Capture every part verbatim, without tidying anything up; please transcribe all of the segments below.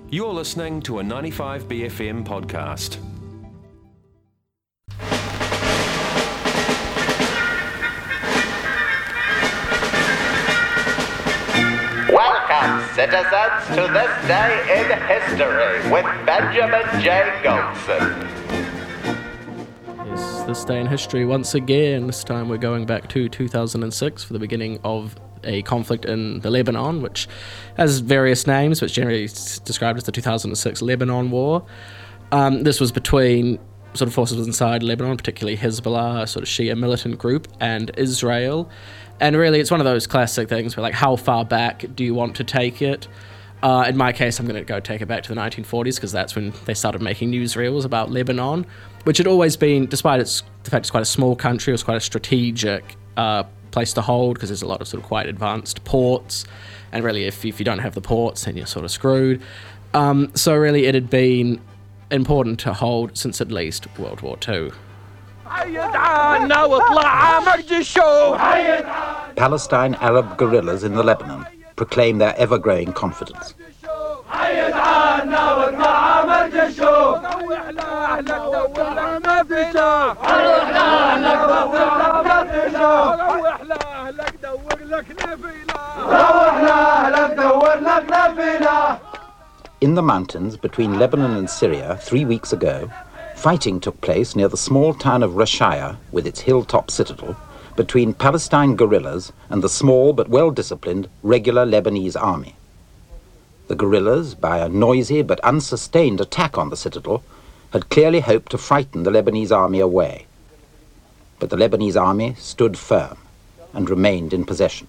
You're listening to a ninety-five B F M podcast. Welcome, citizens, to this day in history with Benjamin J. Goldson. Yes, this day in history once again. This time we're going back to two thousand six for the beginning of a conflict in the Lebanon, which has various names, but generally described as the two thousand six Lebanon War. Um, this was between sort of forces inside Lebanon, particularly Hezbollah, a sort of Shia militant group, and Israel. And really, it's one of those classic things where, like, how far back do you want to take it? Uh, in my case, I'm going to go take it back to the nineteen forties, because that's when they started making newsreels about Lebanon, which had always been, despite its the fact it's quite a small country, it was quite a strategic uh, place to hold, because there's a lot of sort of quite advanced ports, and really, if, if you don't have the ports, then you're sort of screwed. Um, so really, it had been important to hold since at least World War Two. Palestine Arab guerrillas in the Lebanon proclaim their ever-growing confidence. In the mountains between Lebanon and Syria three weeks ago, fighting took place near the small town of Rashaya with its hilltop citadel between Palestine guerrillas and the small but well-disciplined regular Lebanese army. The guerrillas, by a noisy but unsustained attack on the citadel, had clearly hoped to frighten the Lebanese army away. But the Lebanese army stood firm and remained in possession.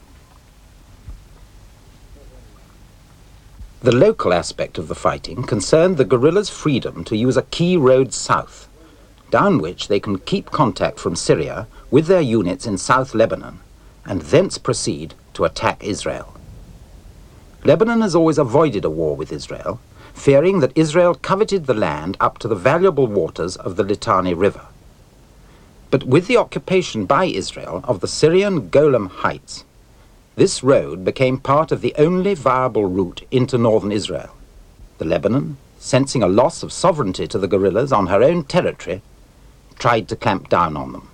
The local aspect of the fighting concerned the guerrillas' freedom to use a key road south, down which they can keep contact from Syria with their units in South Lebanon, and thence proceed to attack Israel. Lebanon has always avoided a war with Israel, fearing that Israel coveted the land up to the valuable waters of the Litani River. But with the occupation by Israel of the Syrian Golan Heights, this road became part of the only viable route into northern Israel. The Lebanon, sensing a loss of sovereignty to the guerrillas on her own territory, tried to clamp down on them.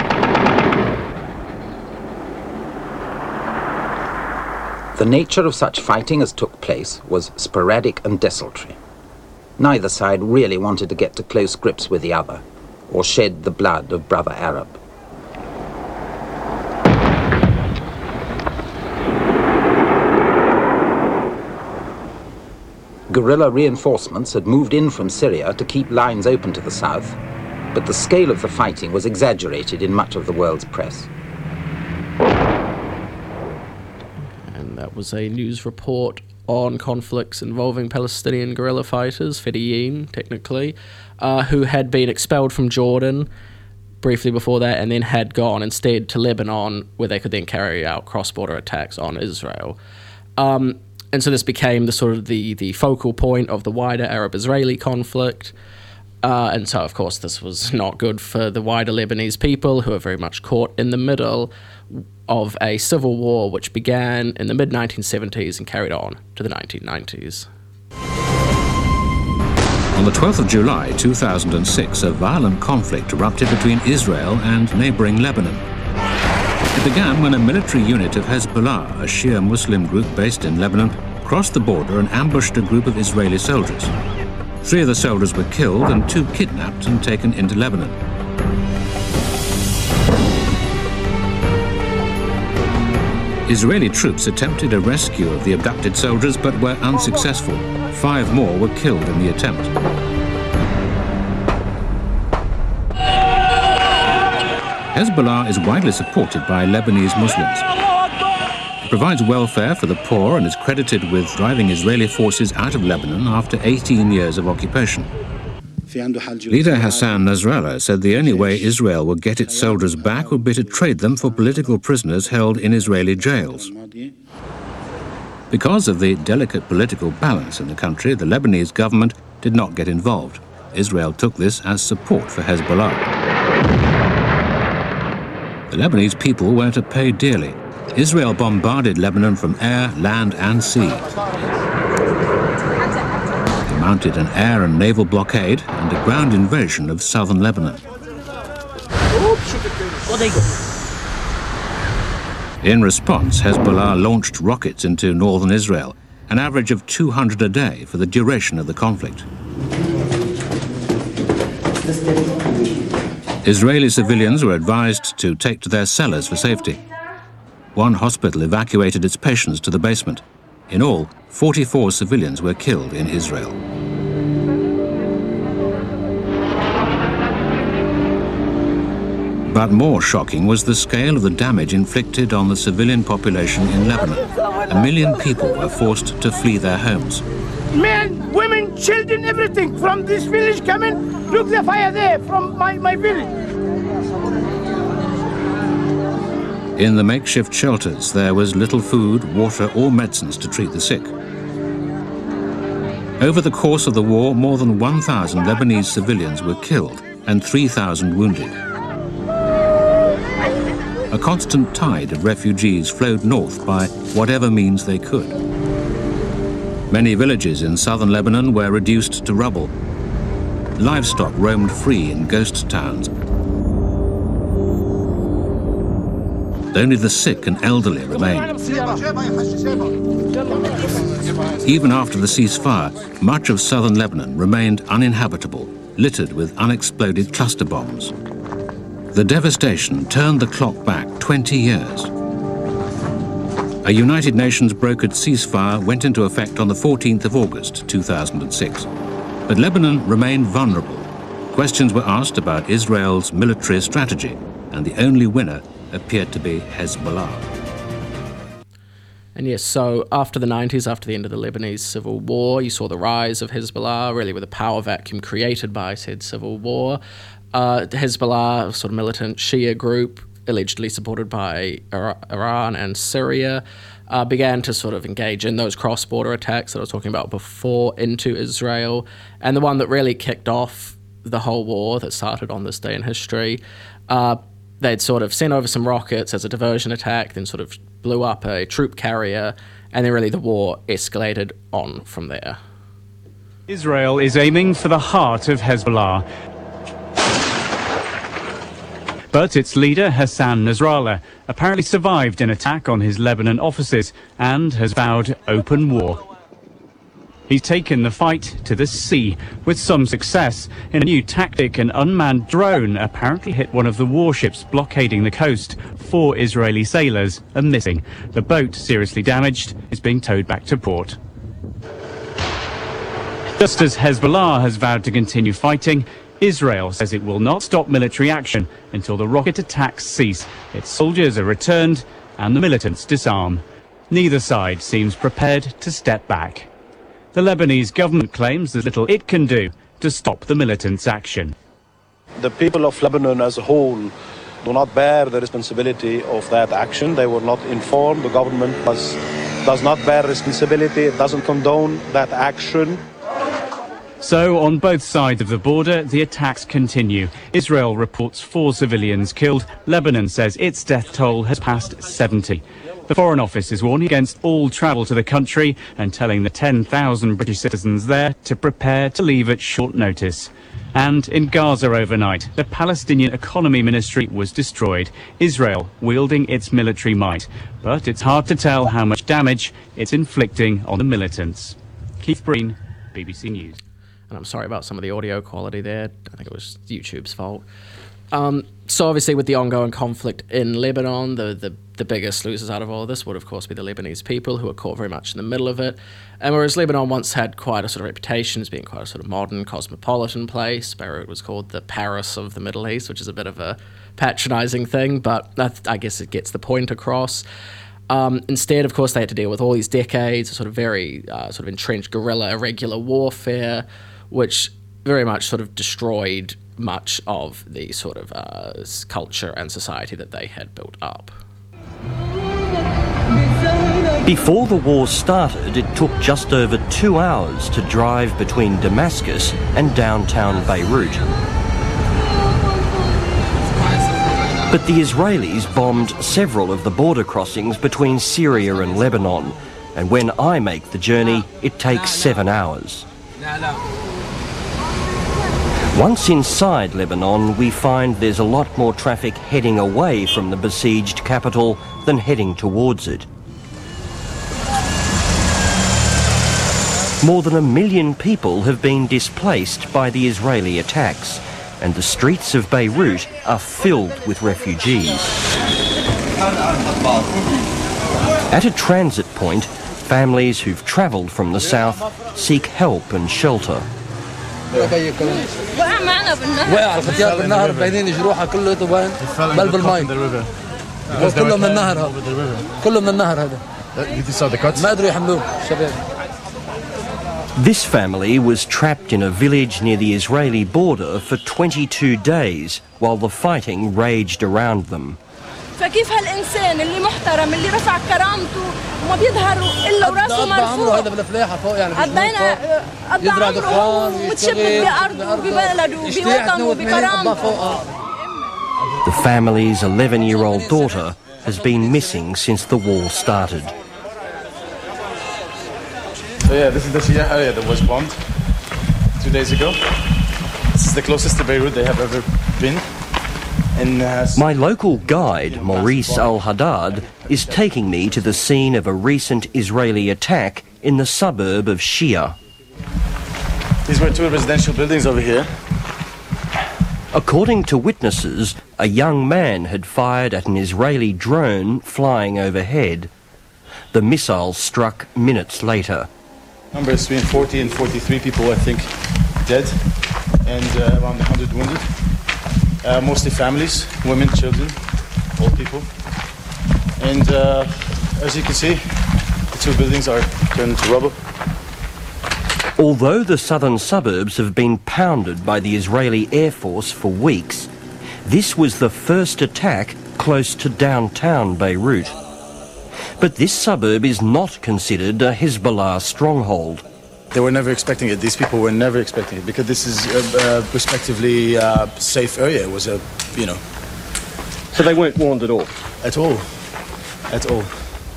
The nature of such fighting as took place was sporadic and desultory. Neither side really wanted to get to close grips with the other, or shed the blood of brother Arab. Guerrilla reinforcements had moved in from Syria to keep lines open to the south, but the scale of the fighting was exaggerated in much of the world's press. And that was a news report on conflicts involving Palestinian guerrilla fighters, Fedayeen, technically, uh, who had been expelled from Jordan briefly before that and then had gone instead to Lebanon, where they could then carry out cross-border attacks on Israel. Um, and so this became the sort of the, the focal point of the wider Arab-Israeli conflict. Uh, and so, of course, this was not good for the wider Lebanese people, who are very much caught in the middle of a civil war which began in the mid nineteen seventies and carried on to the nineteen nineties. On the twelfth of July two thousand six, a violent conflict erupted between Israel and neighboring Lebanon. It began when a military unit of Hezbollah, a Shia Muslim group based in Lebanon, crossed the border and ambushed a group of Israeli soldiers. Three of the soldiers were killed and two kidnapped and taken into Lebanon. Israeli troops attempted a rescue of the abducted soldiers but were unsuccessful. Five more were killed in the attempt. Hezbollah is widely supported by Lebanese Muslims. It provides welfare for the poor and is credited with driving Israeli forces out of Lebanon after eighteen years of occupation. Leader Hassan Nasrallah said the only way Israel would get its soldiers back would be to trade them for political prisoners held in Israeli jails. Because of the delicate political balance in the country, the Lebanese government did not get involved. Israel took this as support for Hezbollah. The Lebanese people were to pay dearly. Israel bombarded Lebanon from air, land and sea. mounted an air and naval blockade and a ground invasion of southern Lebanon. In response, Hezbollah launched rockets into northern Israel, an average of two hundred a day for the duration of the conflict. Israeli civilians were advised to take to their cellars for safety. One hospital evacuated its patients to the basement. In all, forty-four civilians were killed in Israel. But more shocking was the scale of the damage inflicted on the civilian population in Lebanon. A million people were forced to flee their homes. Men, women, children, everything from this village coming. Look, the fire there from my, my village. In the makeshift shelters, there was little food, water, or medicines to treat the sick. Over the course of the war, more than one thousand Lebanese civilians were killed and three thousand wounded. A constant tide of refugees flowed north by whatever means they could. Many villages in southern Lebanon were reduced to rubble. Livestock roamed free in ghost towns. Only the sick and elderly remained. Even after the ceasefire, much of southern Lebanon remained uninhabitable, littered with unexploded cluster bombs. The devastation turned the clock back twenty years. A United Nations brokered ceasefire went into effect on the fourteenth of August two thousand six. But Lebanon remained vulnerable. Questions were asked about Israel's military strategy, and the only winner appeared to be Hezbollah. And yes, so after the nineties, after the end of the Lebanese civil war, you saw the rise of Hezbollah, really with a power vacuum created by said civil war. Uh, Hezbollah, sort of militant Shia group, allegedly supported by Iran and Syria, uh, began to sort of engage in those cross-border attacks that I was talking about before into Israel. And the one that really kicked off the whole war that started on this day in history, uh, they'd sort of sent over some rockets as a diversion attack, then sort of blew up a troop carrier, and then really the war escalated on from there. Israel is aiming for the heart of Hezbollah. But its leader, Hassan Nasrallah, apparently survived an attack on his Lebanon offices and has vowed open war. He's taken the fight to the sea with some success. In a new tactic, an unmanned drone apparently hit one of the warships blockading the coast. Four Israeli sailors are missing. The boat, seriously damaged, is being towed back to port. Just as Hezbollah has vowed to continue fighting, Israel says it will not stop military action until the rocket attacks cease, its soldiers are returned, and the militants disarm. Neither side seems prepared to step back. The Lebanese government claims there's little it can do to stop the militants' action. The people of Lebanon as a whole do not bear the responsibility of that action. They were not informed. The government was, does not bear responsibility. It doesn't condone that action. So, on both sides of the border, the attacks continue. Israel reports four civilians killed. Lebanon says its death toll has passed seventy. The Foreign Office is warning against all travel to the country and telling the ten thousand British citizens there to prepare to leave at short notice. And in Gaza overnight, the Palestinian Economy Ministry was destroyed, Israel wielding its military might. But it's hard to tell how much damage it's inflicting on the militants. Keith Breen, B B C News. And I'm sorry about some of the audio quality there. I think it was YouTube's fault. Um, so obviously with the ongoing conflict in Lebanon, the, the, the biggest losers out of all of this would of course be the Lebanese people, who are caught very much in the middle of it. And whereas Lebanon once had quite a sort of reputation as being quite a sort of modern, cosmopolitan place, Beirut was called the Paris of the Middle East, which is a bit of a patronizing thing, but I guess it gets the point across. Um, instead, of course, they had to deal with all these decades of sort of very uh, sort of entrenched guerrilla, irregular warfare, which very much sort of destroyed much of the sort of uh, culture and society that they had built up. Before the war started, it took just over two hours to drive between Damascus and downtown Beirut. But the Israelis bombed several of the border crossings between Syria and Lebanon, and when I make the journey, it takes seven hours. Once inside Lebanon, we find there's a lot more traffic heading away from the besieged capital than heading towards it. More than a million people have been displaced by the Israeli attacks, and the streets of Beirut are filled with refugees. At a transit point, families who've travelled from the south seek help and shelter. This family was trapped in a village near the Israeli border for twenty-two days while the fighting raged around them. فكيف هالإنسان اللي محترم اللي رفع كرامته وما بيظهر إلا وراسه مرفوع قضينا قضى عمره متشبك بأرضه ببلده بوطنه بكرامته. The family's eleven-year-old daughter has been missing since the war started. So yeah, this is the Shia area that was bombed two days ago. This is the closest to Beirut they have ever been. And, uh, My local guide, Maurice Al-Haddad, is taking me to the scene of a recent Israeli attack in the suburb of Shia. These were two residential buildings over here. According to witnesses, a young man had fired at an Israeli drone flying overhead. The missile struck minutes later. Number is between forty and forty-three people, I think, dead, and uh, around one hundred wounded. Uh, mostly families, women, children, old people. And uh, as you can see, the two buildings are turned to rubble. Although the southern suburbs have been pounded by the Israeli Air Force for weeks, this was the first attack close to downtown Beirut. But this suburb is not considered a Hezbollah stronghold. They were never expecting it. These people were never expecting it because this is a, a respectively uh, safe area. It was a, you know. So they weren't warned at all? At all. At all.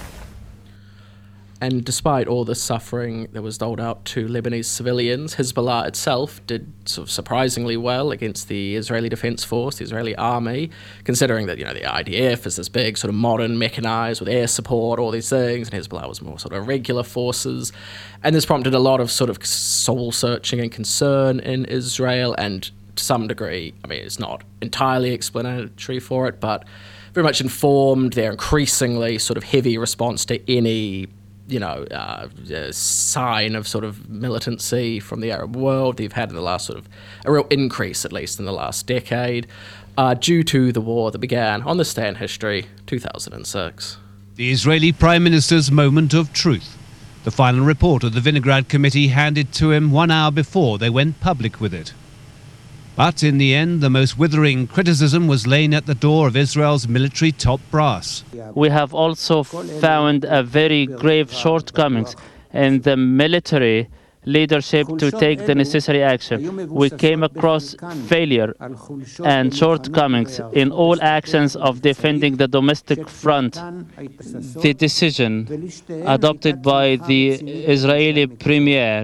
And despite all the suffering that was doled out to Lebanese civilians, Hezbollah itself did sort of surprisingly well against the Israeli Defense Force, the Israeli army, considering that, you know, the I D F is this big sort of modern mechanized with air support, all these things, and Hezbollah was more sort of regular forces. And this prompted a lot of sort of soul-searching and concern in Israel, and to some degree, I mean, it's not entirely explanatory for it, but very much informed their increasingly sort of heavy response to any you know, uh, uh, sign of sort of militancy from the Arab world they've had in the last sort of, a real increase at least in the last decade, uh, due to the war that began on this day in history, two thousand six. The Israeli Prime Minister's moment of truth. The final report of the Vinegrad Committee handed to him one hour before they went public with it. But in the end, the most withering criticism was laying at the door of Israel's military top brass. We have also found a very grave shortcomings in the military leadership to take the necessary action. We came across failure and shortcomings in all actions of defending the domestic front. The decision adopted by the Israeli premier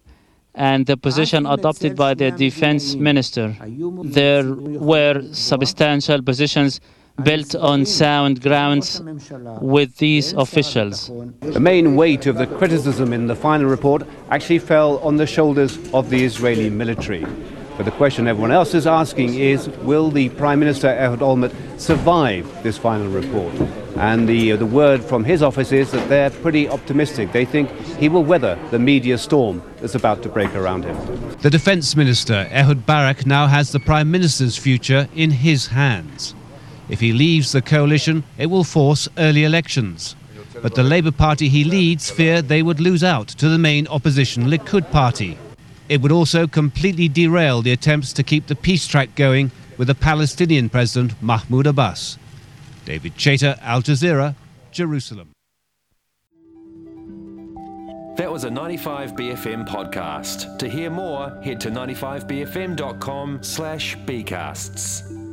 and the position adopted by the defense minister. There were substantial positions built on sound grounds with these officials. The main weight of the criticism in the final report actually fell on the shoulders of the Israeli military. But the question everyone else is asking is, will the Prime Minister Ehud Olmert survive this final report? And the, uh, the word from his office is that they're pretty optimistic. They think he will weather the media storm that's about to break around him. The Defence Minister, Ehud Barak, now has the Prime Minister's future in his hands. If he leaves the coalition, it will force early elections. But the Labour Party he leads fear they would lose out to the main opposition Likud party. It would also completely derail the attempts to keep the peace track going with the Palestinian President Mahmoud Abbas. David Chater, Al Jazeera, Jerusalem. That was a ninety-five B F M podcast. To hear more, head to ninety-five B F M dot com slash B casts.